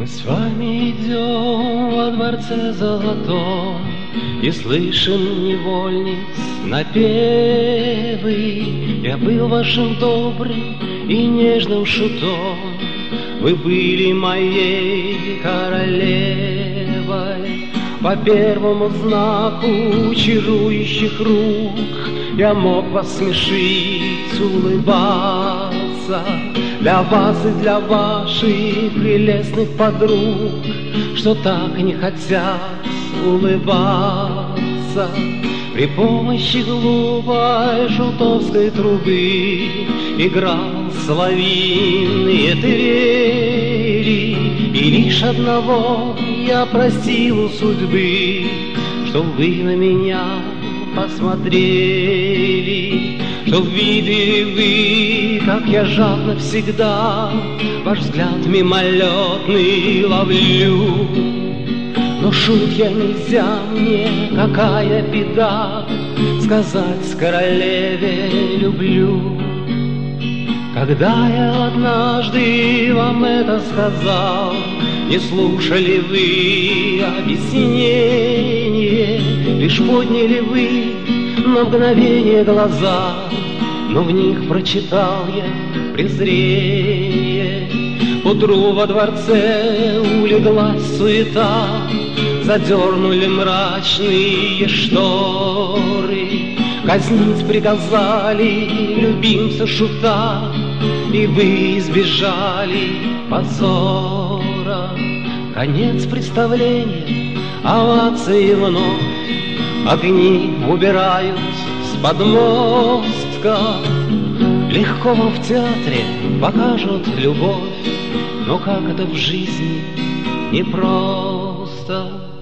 Мы с вами идем во дворце золотом и слышим невольниц напевы. Я был вашим добрым и нежным шутом, вы были моей королевой. По первому знаку чарующих рук я мог вас смешить, улыбаться. Для вас и для ваших прелестных подруг, что так не хотят улыбаться. При помощи глупой шутовской трубы играл соловьиные трели. И лишь одного я просил у судьбы, чтоб вы на меня посмотрели, чтоб видели вы, как я жадно всегда ваш взгляд мимолетный ловлю. Но шут я, нельзя мне, какая беда, сказать королеве люблю. Когда я однажды вам это сказал, не слушали вы объяснение, лишь подняли вы на мгновение глаза, но в них прочитал я презрение. Утру во дворце улеглась суета, задернули мрачные шторы, казнить приказали любимца шута, и вы избежали позора. Конец представления, овации вновь, огни убирают с подмостка. Легко вам в театре покажут любовь, но как это в жизни непросто.